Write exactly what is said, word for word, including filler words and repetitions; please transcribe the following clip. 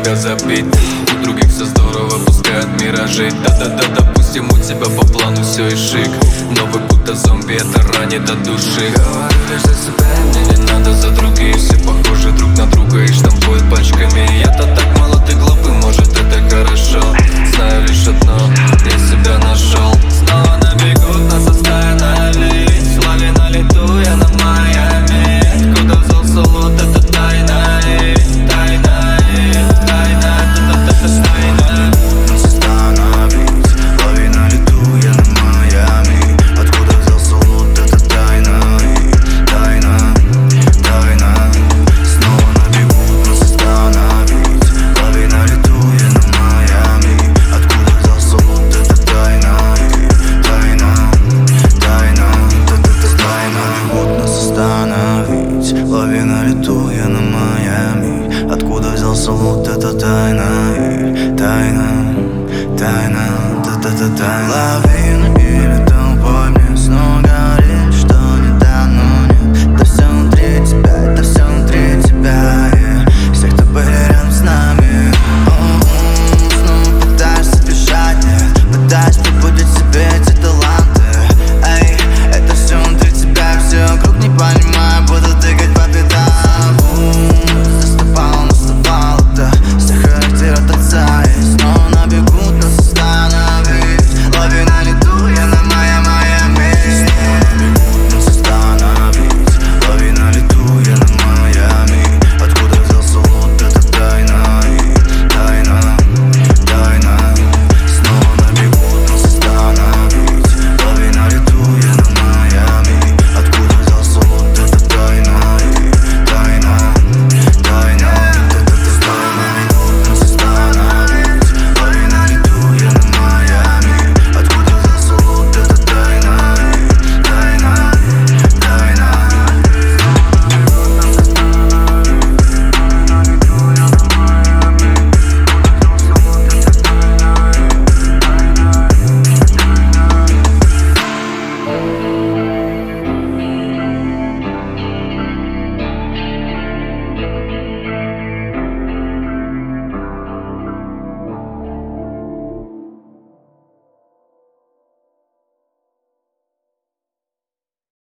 тебя забить. У других все здорово, пускают миражи. Да-да-да, допустим, у тебя по плану все и шик, но вы будто зомби, это ранит от души. Говорю лишь за себя, мне не надо за других. Все похожи друг на друга и штампуют пачками. Я-то так молод и глупый, может это хорошо. Знаю лишь одно, я себя нашел. Снова набегут на состояние лиц. В лаве на лету, я на Майами. Откуда взялся лут, это тайна. Тайна, тайна, это тайна. Нас остановить, в лаве на лету, я на Майами. Откуда взялся лут, это тайна. Тайна, тайна. Снова набегут, нас остановить, в лаве на лету, я на Майами. Откуда взялся лут, это тайна. Тайна, тайна, это тайна. Набегут, нас остановить, в лаве на лету, я на Майами. Откуда взялся лут, это тайна. Тайна, тайна, та-та-та-тайна. Лавина или